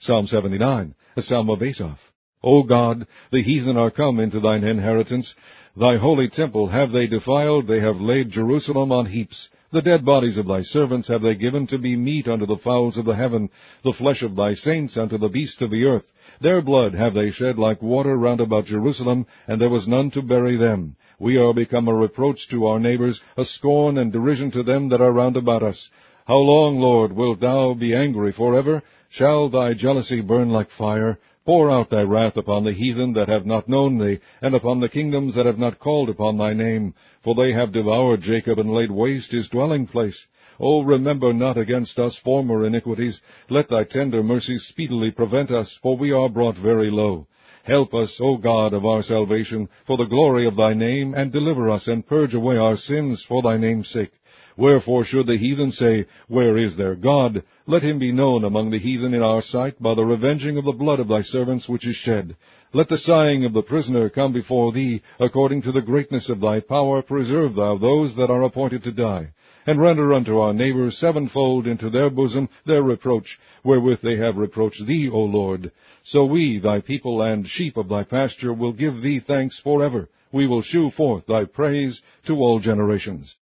Psalm 79, a psalm of Asaph. O God, the heathen are come into thine inheritance. Thy holy temple have they defiled, they have laid Jerusalem on heaps. The dead bodies of thy servants have they given to be meat unto the fowls of the heaven, the flesh of thy saints unto the beasts of the earth. Their blood have they shed like water round about Jerusalem, and there was none to bury them. We are become a reproach to our neighbors, a scorn and derision to them that are round about us. How long, Lord, wilt thou be angry forever? Shall thy jealousy burn like fire? Pour out thy wrath upon the heathen that have not known thee, and upon the kingdoms that have not called upon thy name. For they have devoured Jacob, and laid waste his dwelling place. O remember not against us former iniquities. Let thy tender mercies speedily prevent us, for we are brought very low. Help us, O God of our salvation, for the glory of thy name, and deliver us, and purge away our sins for thy name's sake. Wherefore should the heathen say, Where is their God? Let him be known among the heathen in our sight by the revenging of the blood of thy servants which is shed. Let the sighing of the prisoner come before thee. According to the greatness of thy power, preserve thou those that are appointed to die. And render unto our neighbors sevenfold into their bosom their reproach, wherewith they have reproached thee, O Lord. So we, thy people and sheep of thy pasture, will give thee thanks forever. We will shew forth thy praise to all generations.